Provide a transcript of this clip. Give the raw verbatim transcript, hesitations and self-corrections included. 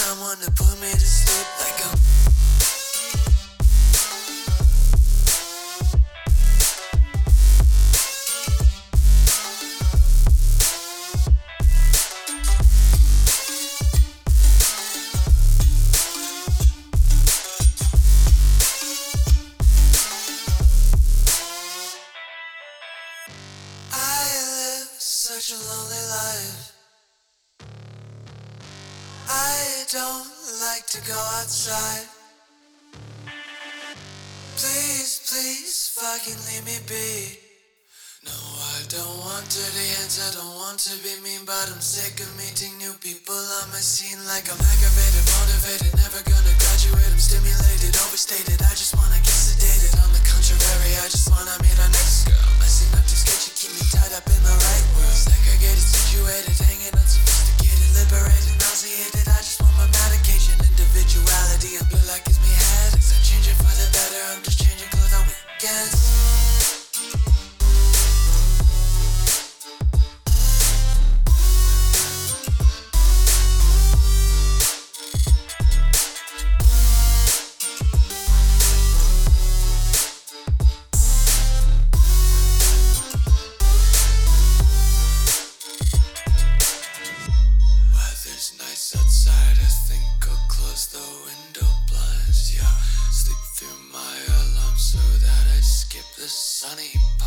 someone to put me to sleep like a such a lonely life. I don't like to go outside. Please, please, fucking leave me be. No, I don't want dirty hands, I don't want to be mean, but I'm sick of meeting new people on my scene. Like I'm aggravated, motivated, never gonna graduate. I'm stimulated, overstated, I just wanna get sedated. On the contrary, I just wanna meet our next girl. Messing up too sketchy, keep me tied up in the right world. Segregated, situated, hanging unsophisticated, liberated, nauseated. I just want my medication, individuality, and blue light gives me headaches. I'm changing for the better, I'm just changing clothes on weekends. Nights outside, I think I'll close the window blinds. Yeah, sleep through my alarm so that I skip the sunny